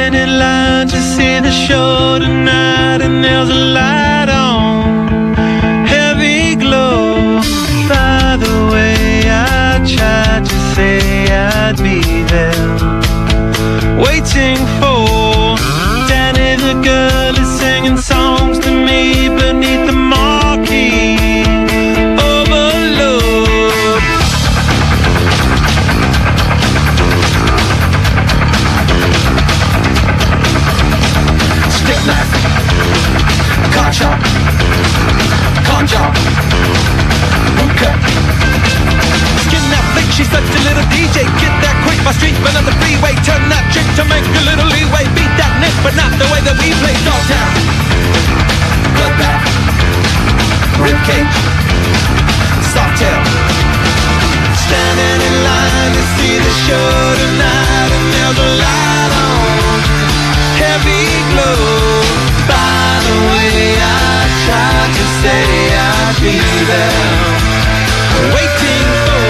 Standing in line to see the show tonight, and there's a light on, heavy glow. By the way, I tried to say I'd be there, waiting for Danny the girl is singing songs to me beneath the marquee. Overload. Stick knife, car chop, con job, boot cut. Skin that flick, she's such a little DJ. Get that quick, my street, but on the freeway. Turn that trick to make a little leeway. Beat that nick, but not the way that we play. Dogtown, bloodbath, ribcage, softail. Standing in line to see the show tonight, and there's a light on, heavy glow. By the way, I tried to say I'd be there, waiting for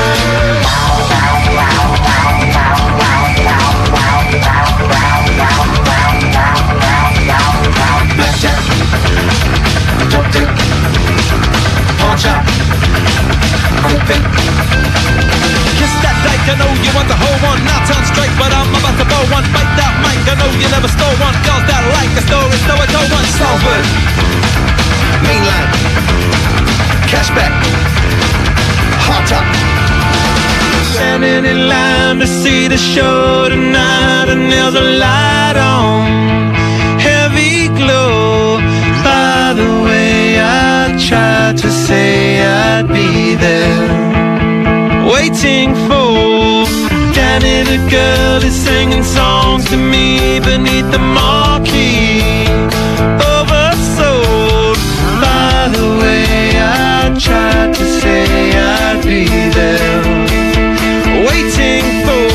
blackjack, dope dick, pawn shop, quick pick. Kiss that dyke, I know you want the whole one. Not on strike, but I'm about to blow one. Bite that mic, I know you never stole one. Girls that like a story, so I told one. Salford, mainline, cashback, hot top. Standing in line to see the show tonight, and there's a light on, heavy glow. By the way, I tried to say I'd be there, waiting for Danny the girl is singing songs to me beneath the marquee. Oversold. By the way, I tried to say I'd be there, waiting for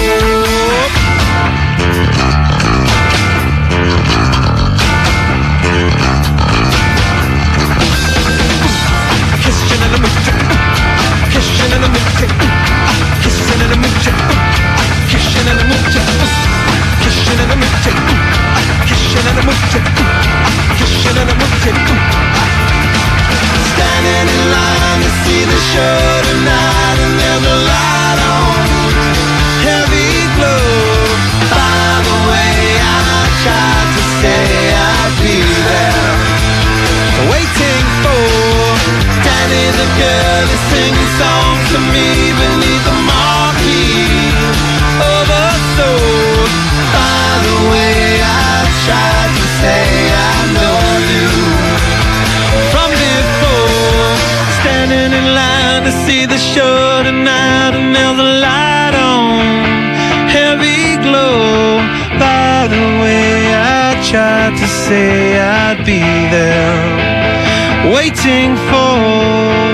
kissing in the mood, kissing in the mood, kissing in the mood, kissing in the mood, kissing in the mood, kissing in the mood, kissing in the mood. Standing in line to see the show tonight, and there's a light on, heavy glow. By the way, I tried to say I'd be there, waiting for Danny the girl is singing songs to me beneath the marquee. Oversold. By the way, I tried to say I know you from before. Standing in line to see the show tonight, and there's a light on, heavy glow. By the way, I tried to say I'd be there, waiting for